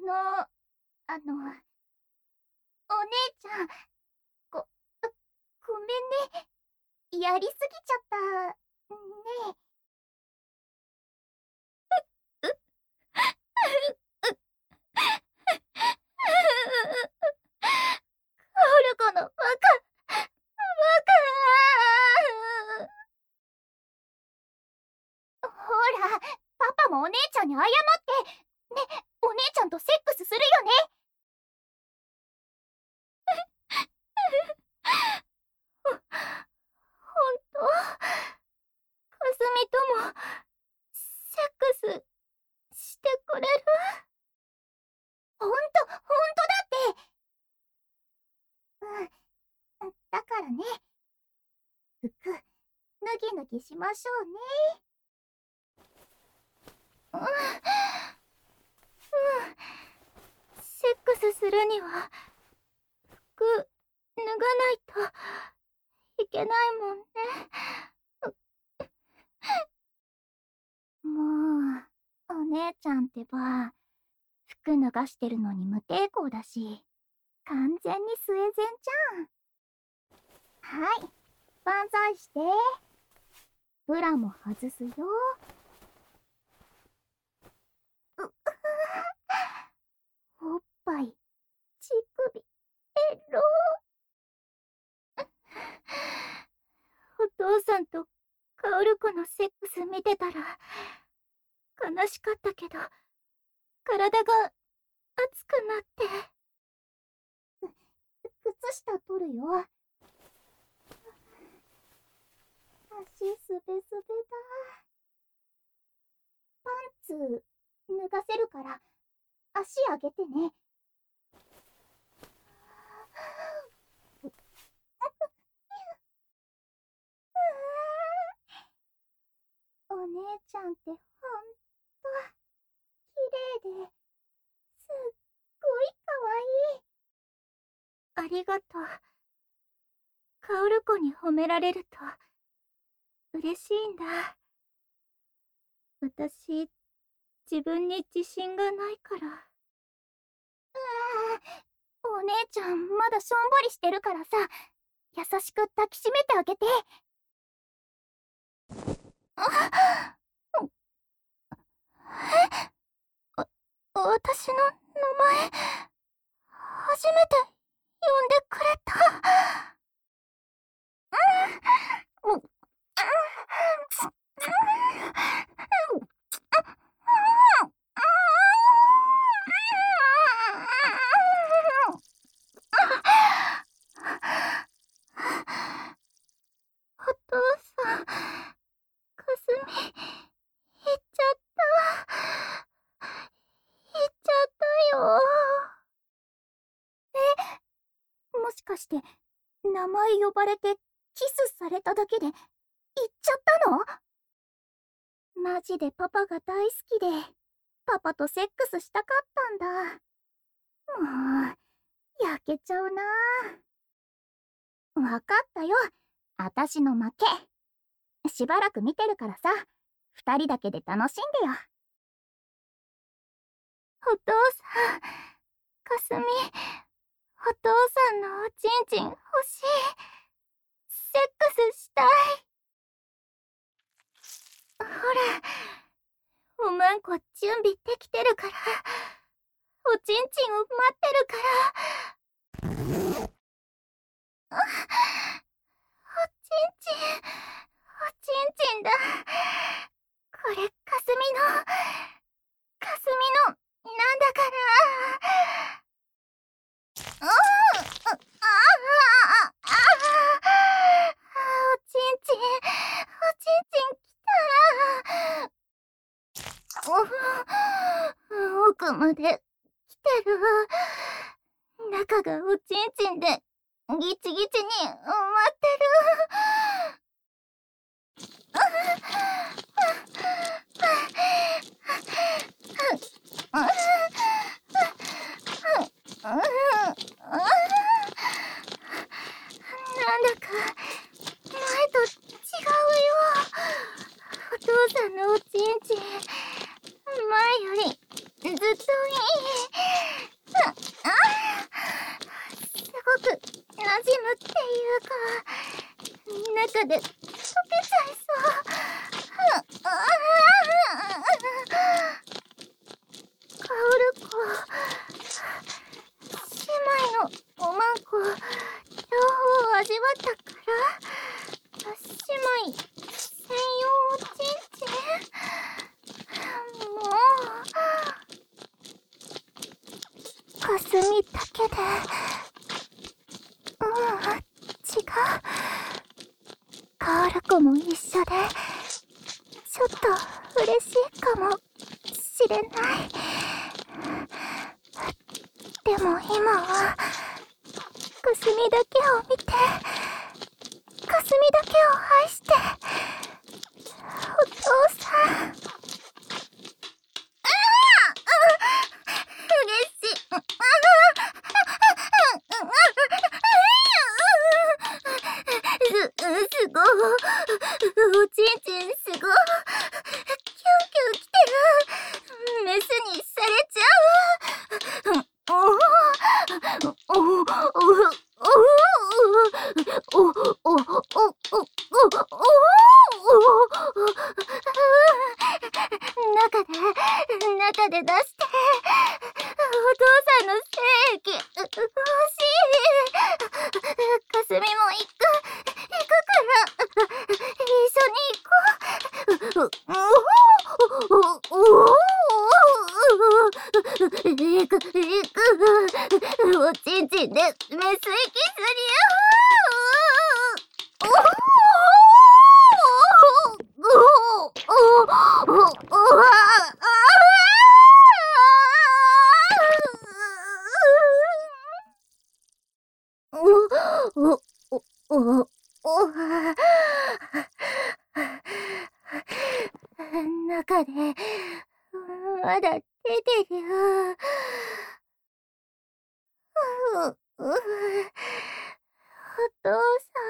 お姉ちゃん、ご、ごめんね。やりすぎちゃった。ねカオルコのバカ、バカ。ほら、パパもお姉ちゃんに謝って。ね、お姉ちゃんとセックスするよね。ほんと？かすみとも、セックスしてくれる？ほんとだって。だからね、服、脱ぎ脱ぎしましょうね。セックスするには、服、脱がないといけないもんね。もう、お姉ちゃんってば、服脱がしてるのに無抵抗だし、完全にスウェーデンじゃん。はい、万歳して。ブラも外すよ。おっぱい、乳首、エロ。お父さんとカオルコのセックス見てたら悲しかったけど、体が熱くなって。靴下取るよ。足すべすべだ。パンツ脱がせるから足上げてね。お姉ちゃんってほんと綺麗ですっごいかわいい。ありがとう。カオルコに褒められると嬉しいんだ。私、自分に自信がないから。お姉ちゃんまだしょんぼりしてるからさ、優しく抱きしめてあげて。私の名前、初めて呼んでくれた。お父さん、かすみ、行っちゃった。行っちゃったよ。もしかして、名前呼ばれてキスされただけで行っちゃったの？マジでパパが大好きで、パパとセックスしたかったんだ。もう、焼けちゃうな。わかったよ。あたしの負け。しばらく見てるからさ、二人だけで楽しんでよ。お父さん、かすみ、お父さんのおちんちん欲しい。セックスしたい。ほら、おまんこ準備できてるから、おちんちんを待ってるから。おちんちん、おちんちんだ。これ、かすみの、なんだから。おちんちん、おちんちんきた。奥まで来てる。中がおちんちんでギチギチに埋まってる。なんだか前と違うよ。お父さんのおちんちん、前よりずっといい。 馴染むっていうか、中で溶けちゃいそう。カオル子、姉妹のおまんこ両方味わったから、姉妹専用おちんちん。もうかすみだけで、違う。カオル子も一緒でちょっと嬉しいかもしれない。でも今はかすみだけを見て、かすみだけを愛して、お父さん。嬉しい。すごい。おちんちんすごい。キュンキュンきてる。メスにされちゃう。中で出して、お父さんの精液欲しい。かすみも行くから一緒に行こう。おちんちんでメス息するよ。中でまだ出てるよ。お父さ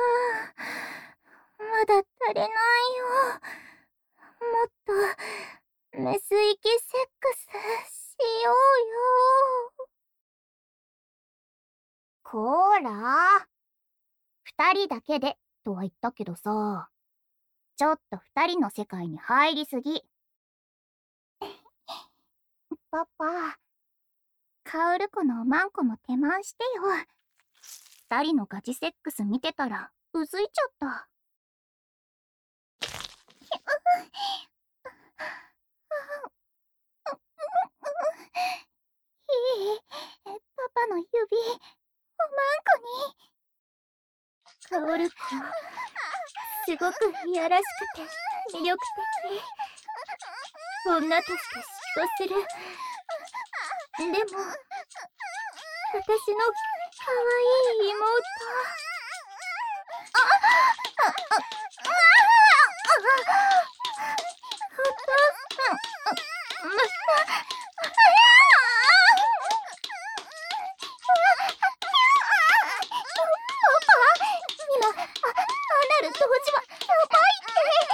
ん、まだ足りないよ。もっとメス息セックスしようよ。こーら、二人だけでとは言ったけどさ、ちょっと二人の世界に入りすぎ。パパ、カオル子のおまんこも手満してよ。二人のガチセックス見てたらうずいちゃった。パパの指、おまんこに。カオル子、すごくいやらしくて魅力的。女として嫉妬する。でも、私の可愛い妹。お父さん、また。今、アナル同時はやばいって。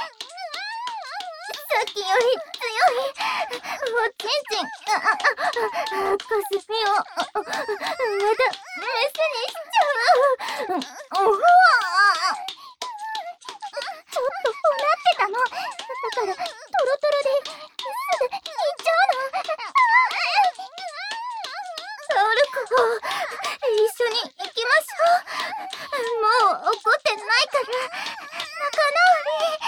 さっきより強い。おちんちん、かすみをまたメスにしちゃう。ちょっとうなってたの。だからトロトロですぐ行っちゃうの。カオル子、一緒に行きましょう。もう怒ってないから仲直り。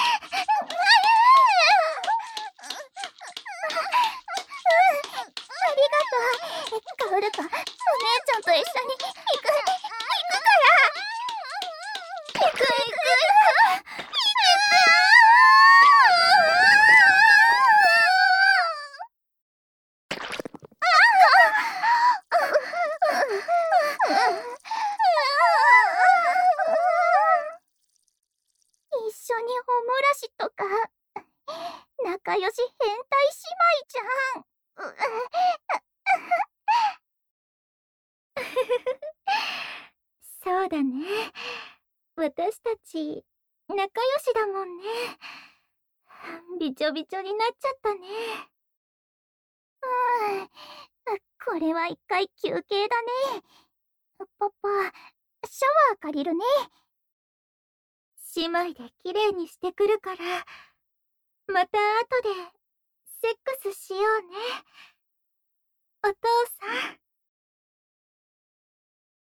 ありがとう。カオル子、お姉ちゃんと一緒に行くから。行く。一緒におもらしとか仲良し変態姉妹じゃん。そうだね。私たち仲良しだもんね。びちょびちょになっちゃったね。これは一回休憩だね。パパ、 シャワー借りるね。姉妹できれいにしてくるから、また後でセックスしようね。お父さん。